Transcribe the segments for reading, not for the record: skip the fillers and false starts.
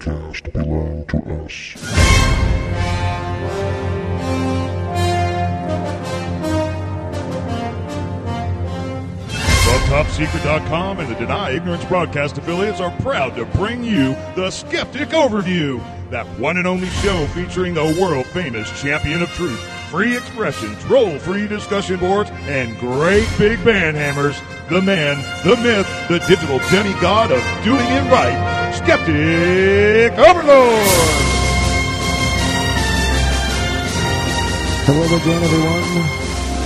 podcast belong to us. TopSecret.com and the Deny Ignorance broadcast affiliates are proud to bring you the Skeptic Overview, that one and only show featuring the world-famous champion of truth, free expression, troll-free discussion boards, and great big band hammers, the man, the myth, the digital demigod of doing it right, Skeptic Overlord! Hello again, everyone.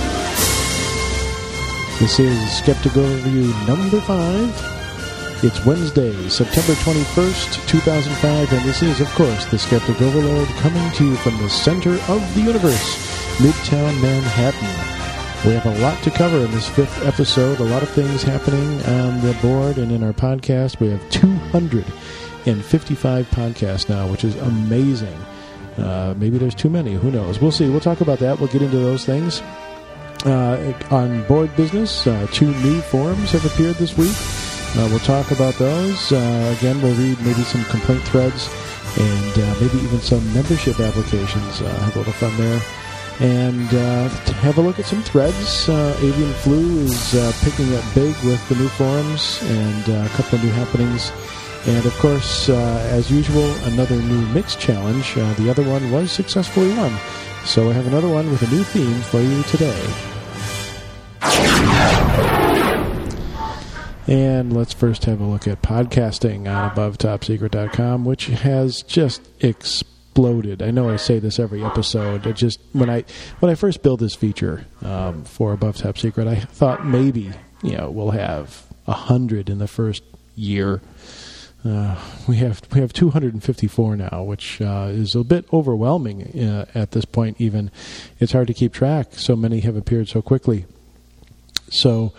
This is Skeptic Overview number 5. It's Wednesday, September 21st, 2005, and this is, of course, the Skeptic Overlord coming to you from the center of the universe, Midtown Manhattan. We have a lot to cover in this 5th episode, a lot of things happening on the board and in our podcast. We have 255 podcasts now, which is amazing. Maybe there's too many, who knows? We'll see. We'll talk about that. We'll get into those things. On board business, 2 new forums have appeared this week. We'll talk about those. Again, we'll read maybe some complaint threads and maybe even some membership applications. Have a little fun there. And have a look at some threads. Avian Flu is picking up big with the new forums and a couple of new happenings. And, of course, as usual, another new mix challenge. The other one was successfully won. So I have another one with a new theme for you today. And let's first have a look at podcasting on AboveTopSecret.com, which has just exploded. I know I say this every episode. It just when I first built this feature for Above Top Secret, I thought maybe we'll have 100 in the first year. We have 254 now, which is a bit overwhelming at this point. Even it's hard to keep track. So many have appeared so quickly. So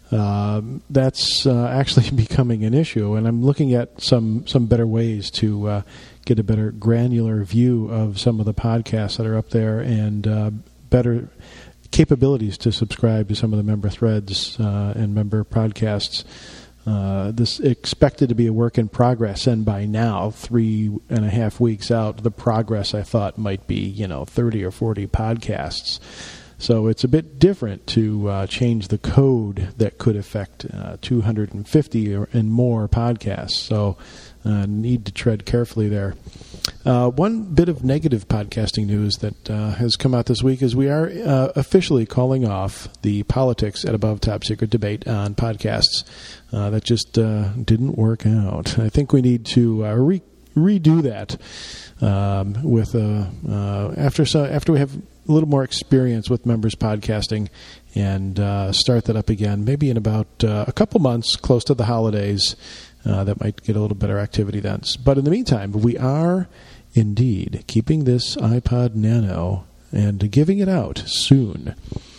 that's actually becoming an issue, and I'm looking at some better ways to get a better granular view of some of the podcasts that are up there, and better capabilities to subscribe to some of the member threads and member podcasts. This expected to be a work in progress, and by now, 3.5 weeks out, the progress I thought might be, 30 or 40 podcasts. So it's a bit different to change the code that could affect 250 and more podcasts. So need to tread carefully there. One bit of negative podcasting news that has come out this week is we are officially calling off the Politics at Above Top Secret debate on podcasts. That just didn't work out. I think we need to redo that with after we have a little more experience with members podcasting, and start that up again, maybe in about a couple months, close to the holidays. That might get a little better activity then. But in the meantime, we are indeed keeping this iPod Nano and giving it out soon.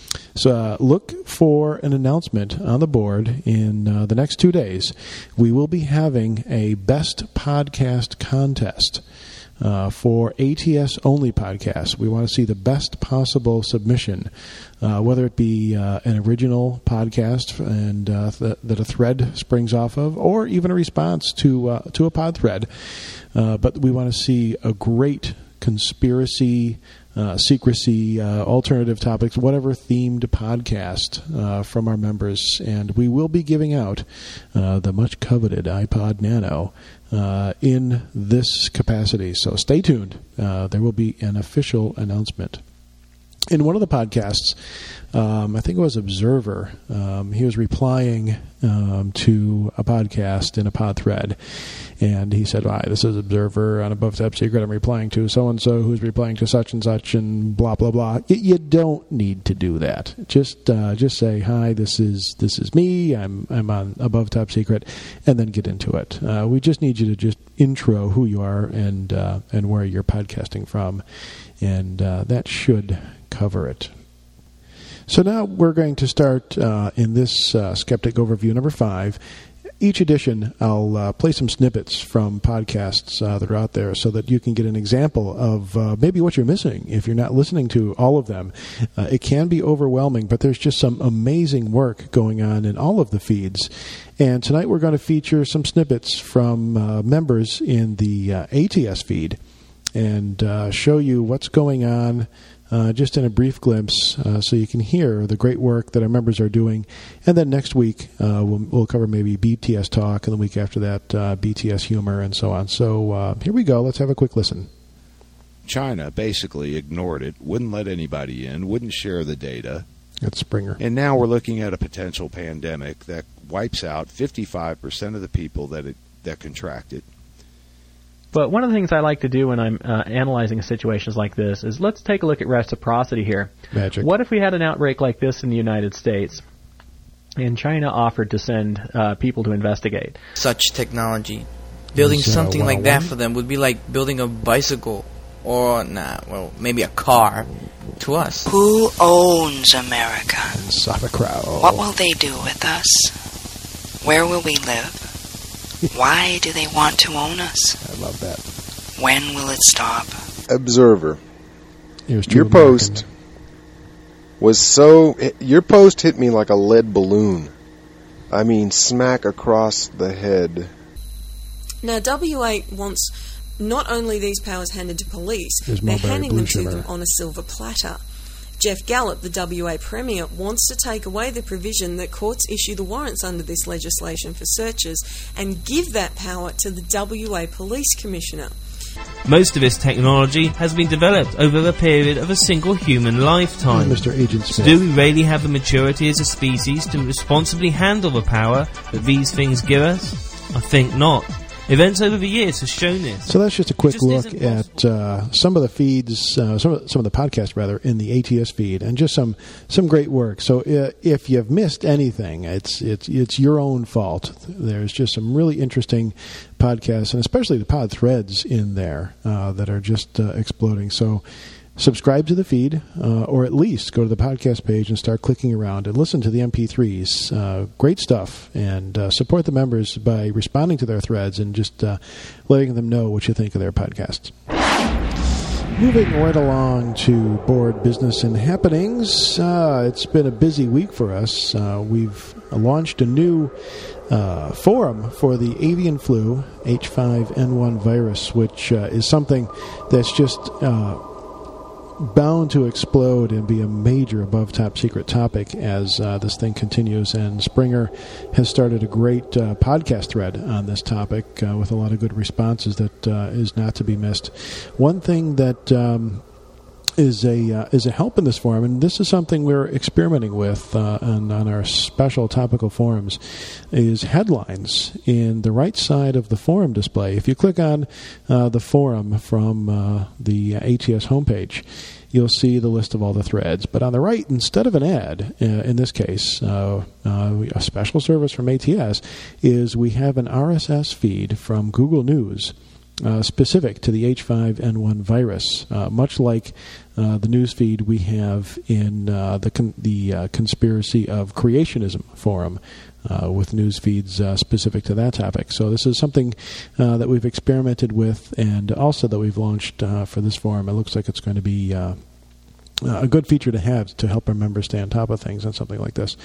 So look for an announcement on the board in the next 2 days. We will be having a Best Podcast contest for ATS-only podcasts. We want to see the best possible submission, whether it be an original podcast and that a thread springs off of, or even a response to a pod thread. But we want to see a great conspiracy, secrecy, alternative topics, whatever themed podcast from our members. And we will be giving out the much coveted iPod Nano in this capacity. So stay tuned. There will be an official announcement. In one of the podcasts, I think it was Observer, he was replying to a podcast in a pod thread, and he said, "Hi, this is Observer on Above Top Secret. I'm replying to so-and-so who's replying to such and such, and blah, blah, blah." You don't need to do that. Just say, "Hi, this is me. I'm on Above Top Secret," and then get into it. We just need you to just intro who you are and where you're podcasting from, and that should cover it. So now we're going to start in this Skeptic Overview number 5 Each edition, I'll play some snippets from podcasts that are out there so that you can get an example of maybe what you're missing if you're not listening to all of them. It can be overwhelming, but there's just some amazing work going on in all of the feeds. And tonight we're going to feature some snippets from members in the ATS feed and show you what's going on just in a brief glimpse so you can hear the great work that our members are doing. And then next week we'll cover maybe BTS talk, and the week after that BTS humor and so on. So here we go. Let's have a quick listen. China basically ignored it, wouldn't let anybody in, wouldn't share the data. That's Springer. And now we're looking at a potential pandemic that wipes out 55% of the people that contract it. But one of the things I like to do when I'm analyzing situations like this is let's take a look at reciprocity here. Magic. What if we had an outbreak like this in the United States and China offered to send people to investigate? Such technology. Building something like that for them would be like building a bicycle or, maybe a car to us. Who owns America? Sauerkraut. What will they do with us? Where will we live? Why do they want to own us? I love that. When will it stop? Observer. Your post your post hit me like a lead balloon. I mean, smack across the head. Now, WA wants not only these powers handed to police, they're handing them to them on a silver platter. Jeff Gallop, the WA Premier, wants to take away the provision that courts issue the warrants under this legislation for searches and give that power to the WA Police Commissioner. Most of this technology has been developed over the period of a single human lifetime. Mr. Agent Smith. Do we really have the maturity as a species to responsibly handle the power that these things give us? I think not. Events over the years have shown this. So that's just a quick look at some of the feeds, some of the podcasts rather, in the ATS feed, and just some great work. So if you've missed anything, it's your own fault. There's just some really interesting podcasts, and especially the pod threads in there that are just exploding. So subscribe to the feed, or at least go to the podcast page and start clicking around and listen to the MP3s. Great stuff. And support the members by responding to their threads and just letting them know what you think of their podcasts. Moving right along to board business and happenings. It's been a busy week for us. We've launched a new forum for the avian flu, H5N1 virus, which is something that's just bound to explode and be a major above top secret topic as this thing continues. And Springer has started a great podcast thread on this topic with a lot of good responses that is not to be missed. One thing that is a help in this forum, and this is something we're experimenting with on our special topical forums, is headlines in the right side of the forum display. If you click on the forum from the ATS homepage, you'll see the list of all the threads. But on the right, instead of an ad, in this case, a special service from ATS, is we have an RSS feed from Google News specific to the H5N1 virus, much like the news feed we have in the Conspiracy of Creationism forum, with news feeds specific to that topic. So this is something that we've experimented with, and also that we've launched for this forum. It looks like it's going to be a good feature to have to help our members stay on top of things and something like this.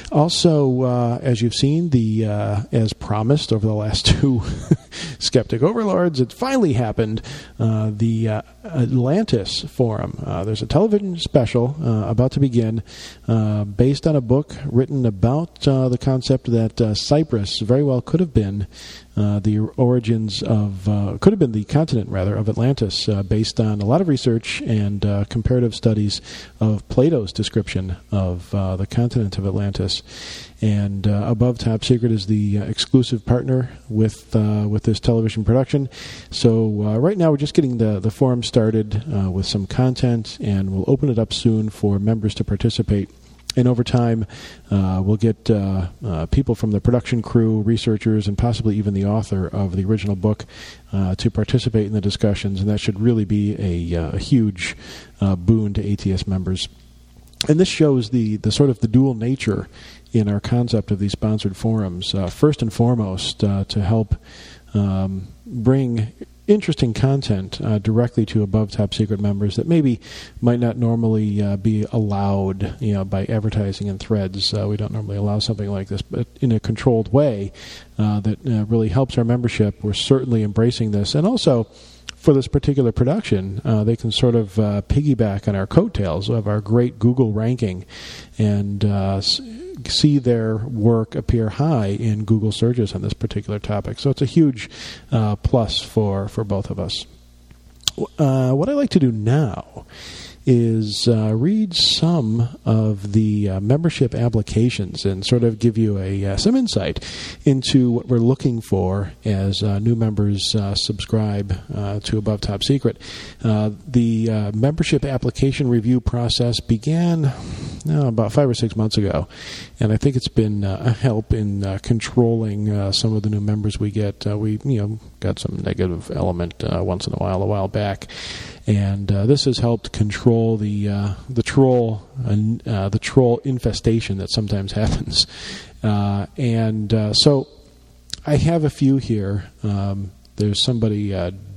Also, as you've seen, as promised over the last two Skeptic Overlords, it finally happened. The Atlantis Forum. There's a television special about to begin based on a book written about the concept that Cyprus very well could have been the origins of, could have been the continent, rather, of Atlantis, based on a lot of research and comparative studies of Plato's description of the continent of Atlantis. And Above Top Secret is the exclusive partner with this television production. So right now we're just getting the forum started with some content, and we'll open it up soon for members to participate. And over time, we'll get people from the production crew, researchers, and possibly even the author of the original book to participate in the discussions, and that should really be a huge boon to ATS members. And this shows the sort of the dual nature in our concept of these sponsored forums. First and foremost, to help bring interesting content directly to Above Top Secret members that maybe might not normally be allowed, by advertising in threads. We don't normally allow something like this, but in a controlled way that really helps our membership. We're certainly embracing this, and also for this particular production, they can sort of piggyback on our coattails of our great Google ranking and see their work appear high in Google searches on this particular topic. So it's a huge plus for both of us. What I like to do now is read some of the membership applications and sort of give you some insight into what we're looking for as new members subscribe to Above Top Secret. The membership application review process began about 5 or 6 months ago, and I think it's been a help in controlling some of the new members we get. We got some negative element once in a while back. And this has helped control the troll and the troll infestation that sometimes happens. So I have a few here. There's somebody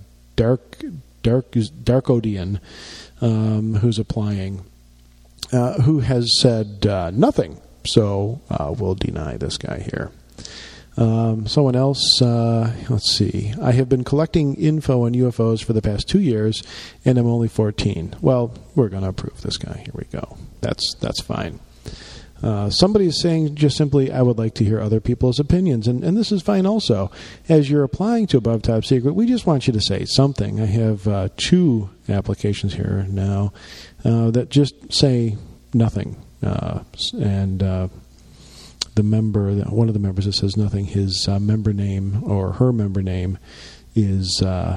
Darkodian who's applying, who has said nothing. So we'll deny this guy here. Someone else, let's see. I have been collecting info on UFOs for the past 2 years, and I'm only 14. Well, we're going to approve this guy. Here we go. That's fine. Somebody is saying just simply, I would like to hear other people's opinions, and this is fine also. As you're applying to Above Top Secret, we just want you to say something. I have 2 applications here now that just say nothing, and one of the members that says nothing, his member name or her member name is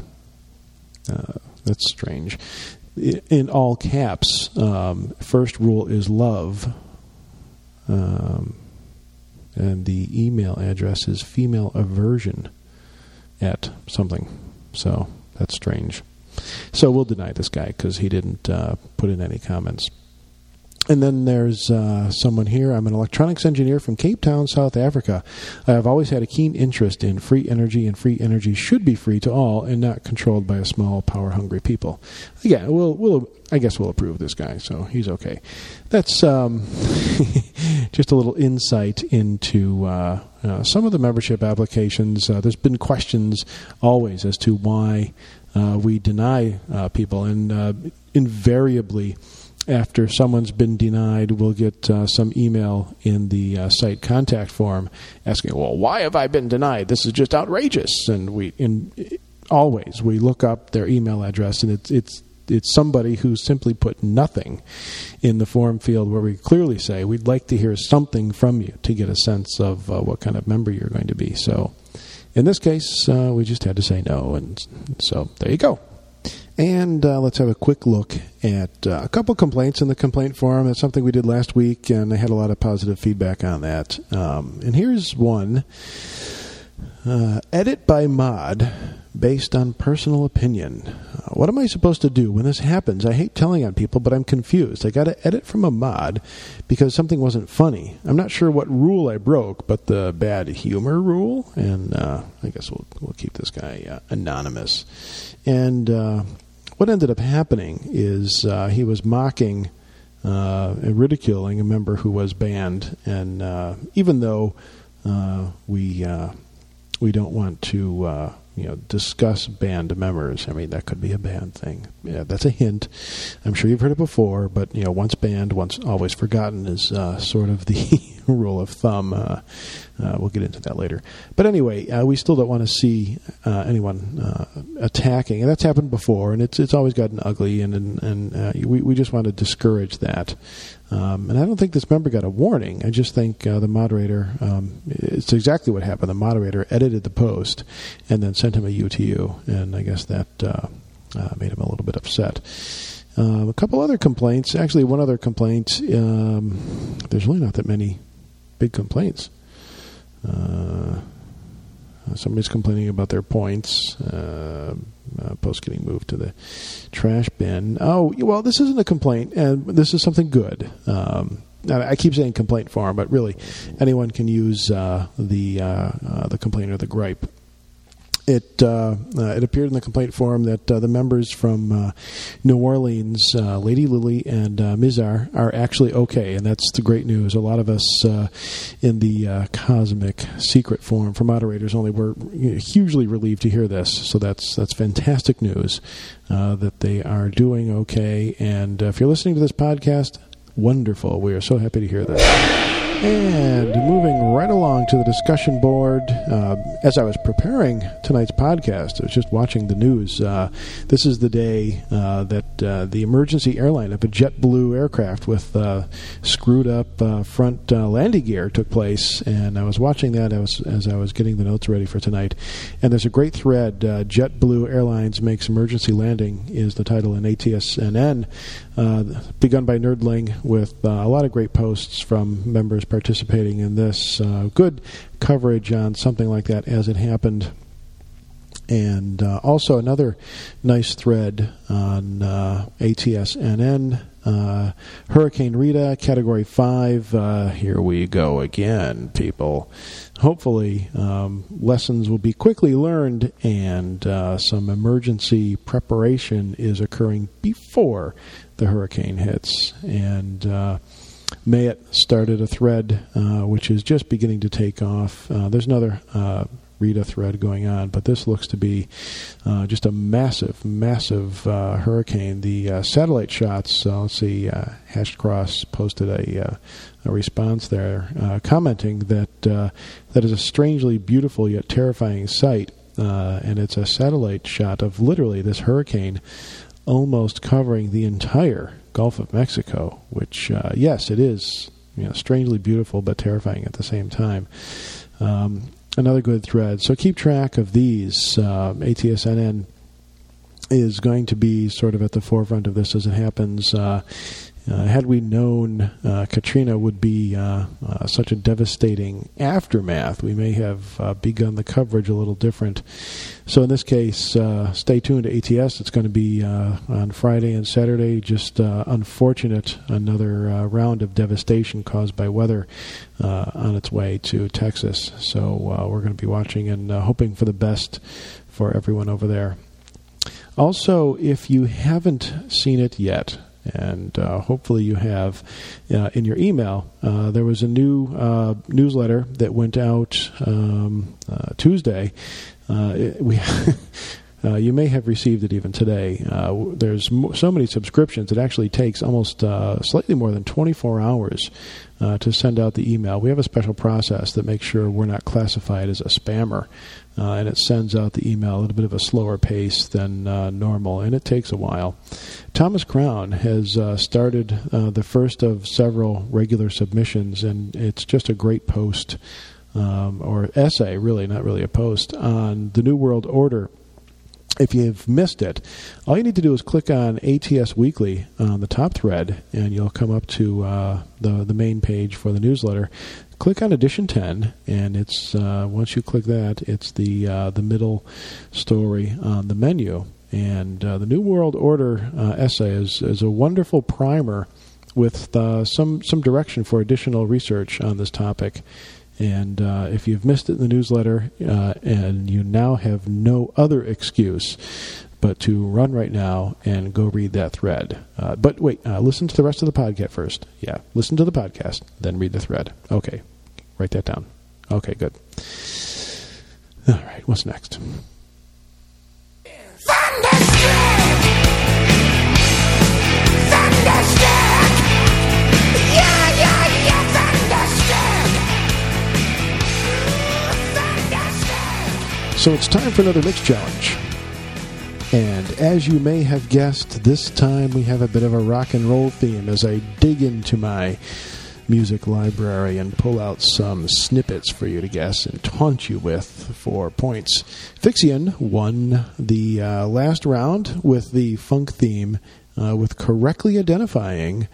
that's strange. In all caps, first rule is love, and the email address is female aversion at something. So that's strange. So we'll deny this guy because he didn't put in any comments. And then there's someone here. I'm an electronics engineer from Cape Town, South Africa. I have always had a keen interest in free energy, and free energy should be free to all and not controlled by a small, power-hungry people. Again, I guess we'll approve this guy, so he's okay. That's just a little insight into some of the membership applications. There's been questions always as to why we deny people, and invariably, after someone's been denied, we'll get some email in the site contact form asking, well, why have I been denied? This is just outrageous. And always we look up their email address, and it's somebody who simply put nothing in the form field where we clearly say we'd like to hear something from you to get a sense of what kind of member you're going to be. So in this case, we just had to say no. And so there you go. And let's have a quick look at a couple complaints in the complaint forum. That's something we did last week, and I had a lot of positive feedback on that. And here's one. Edit by mod based on personal opinion. What am I supposed to do when this happens? I hate telling on people, but I'm confused. I got to edit from a mod because something wasn't funny. I'm not sure what rule I broke, but the bad humor rule. And I guess we'll keep this guy anonymous. And what ended up happening is he was mocking and ridiculing a member who was banned. And even though we don't want to discuss banned members, I mean, that could be a bad thing. Yeah, that's a hint. I'm sure you've heard it before, but once banned, once always forgotten is sort of the rule of thumb. We'll get into that later. But anyway, we still don't want to see anyone attacking, and that's happened before, and it's always gotten ugly, and we just want to discourage that. And I don't think this member got a warning. I just think the moderator, it's exactly what happened. The moderator edited the post and then sent him a UTU, and I guess that made him a little bit upset. A couple other complaints. Actually, one other complaint. There's really not that many big complaints. Somebody's complaining about their points. Post getting moved to the trash bin. Oh, well, this isn't a complaint, and this is something good. I keep saying complaint form, but really, anyone can use the complaint or the gripe. It appeared in the complaint form that the members from New Orleans, Lady Lily and Mizar, are actually okay, and that's the great news. A lot of us in the cosmic secret forum for moderators only were hugely relieved to hear this. So that's fantastic news that they are doing okay. And if you're listening to this podcast, wonderful. We are so happy to hear that. And moving right along to the discussion board, as I was preparing tonight's podcast, I was just watching the news. This is the day that the emergency airline of a JetBlue aircraft with screwed up front landing gear took place, and I was watching that as I was getting the notes ready for tonight. And there's a great thread, JetBlue Airlines Makes Emergency Landing is the title in ATSNN, begun by Nerdling with a lot of great posts from members participating in this. Good coverage on something like that as it happened. And also another nice thread on ATSNN. Hurricane Rita, Category 5. Here we go again, people. Hopefully, lessons will be quickly learned and some emergency preparation is occurring before the hurricane hits. And Mayet started a thread which is just beginning to take off. There's another Rita thread going on, but this looks to be just a massive hurricane. The satellite shots, let's see, Hashed Cross posted a response there commenting that that is a strangely beautiful yet terrifying sight, and it's a satellite shot of literally this hurricane almost covering the entire Gulf of Mexico, which, yes, it is strangely beautiful but terrifying at the same time. Another good thread. So keep track of these. ATSNN is going to be sort of at the forefront of this as it happens. Had we known Katrina would be such a devastating aftermath, we may have begun the coverage a little different. So in this case, stay tuned to ATS. It's going to be on Friday and Saturday. Just unfortunate, another round of devastation caused by weather on its way to Texas. So we're going to be watching and hoping for the best for everyone over there. Also, if you haven't seen it yet, and hopefully you have in your email, there was a new newsletter that went out Tuesday. You may have received it even today. There's so many subscriptions, it actually takes almost slightly more than 24 hours to send out the email. We have a special process that makes sure we're not classified as a spammer, and it sends out the email at a bit of a slower pace than normal, and it takes a while. Thomas Crown has started the first of several regular submissions, and it's just a great post, or essay, really, not really a post, on the New World Order. If you've missed it, all you need to do is click on ATS Weekly on the top thread, and you'll come up to the main page for the newsletter. Click on Edition 10, and it's once you click that, it's the middle story on the menu. And the New World Order essay is a wonderful primer with some direction for additional research on this topic. And if you've missed it in the newsletter, and you now have no other excuse but to run right now and go read that thread. But wait, listen to the rest of the podcast first. Yeah, listen to the podcast, then read the thread. Okay, write that down. Okay, good. All right, what's next? Thunderstruck! Thunderstruck! Yeah, yeah, yeah, Thunderstruck! So it's time for another mix challenge. And as you may have guessed, this time we have a bit of a rock and roll theme as I dig into my music library and pull out some snippets for you to guess and taunt you with for points. Fixian won the last round with the funk theme, with correctly identifying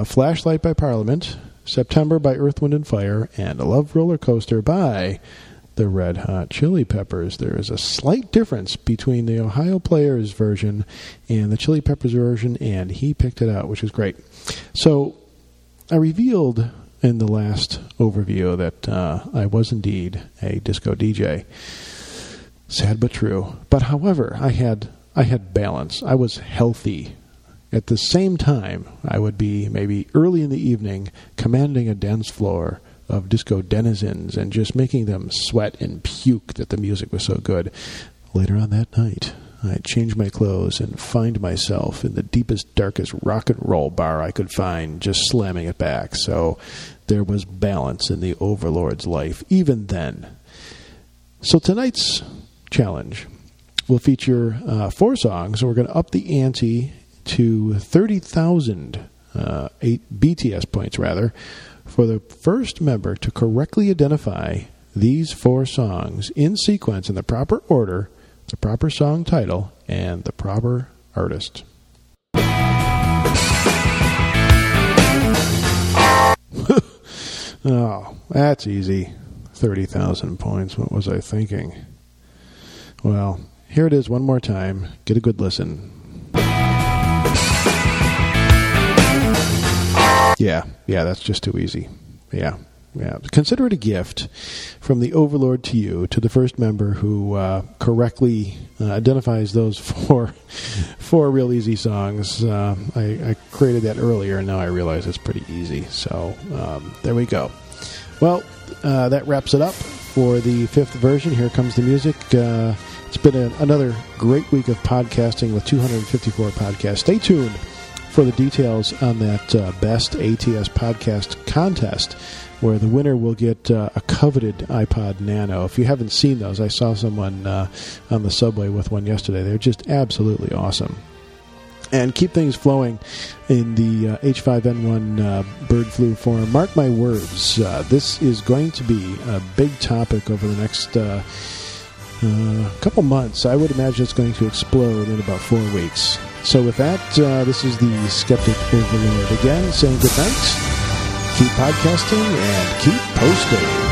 Flashlight by Parliament, September by Earth, Wind & Fire, and A Love Roller Coaster by the Red Hot Chili Peppers. There is a slight difference between the Ohio Players version and the Chili Peppers version, and he picked it out, which is great. So I revealed in the last overview that I was indeed a disco DJ. Sad but true. But however, I had balance. I was healthy. At the same time, I would be maybe early in the evening commanding a dance floor of disco denizens and just making them sweat and puke that the music was so good. Later on that night, I'd change my clothes and find myself in the deepest, darkest rock and roll bar I could find, just slamming it back. So there was balance in the Overlord's life, even then. So tonight's challenge will feature 4 songs. We're going to up the ante to 30,000 BTS points, for the first member to correctly identify these 4 songs in sequence in the proper order, the proper song title, and the proper artist. Oh, that's easy. 30,000 points. What was I thinking? Well, here it is one more time. Get a good listen. Yeah, that's just too easy. Yeah. Consider it a gift from the Overlord to you, to the first member who correctly identifies those four real easy songs. I created that earlier, and now I realize it's pretty easy. So there we go. Well, that wraps it up for the 5th version. Here comes the music. It's been another great week of podcasting with 254 podcasts. Stay tuned for the details on that Best ATS Podcast contest, where the winner will get a coveted iPod Nano. If you haven't seen those, I saw someone on the subway with one yesterday. They're just absolutely awesome. And keep things flowing in the H5N1 bird flu forum. Mark my words, this is going to be a big topic over the next couple months. I would imagine it's going to explode in about 4 weeks. So with that, this is the Skeptic Overlord again, saying good night, keep podcasting, and keep posting.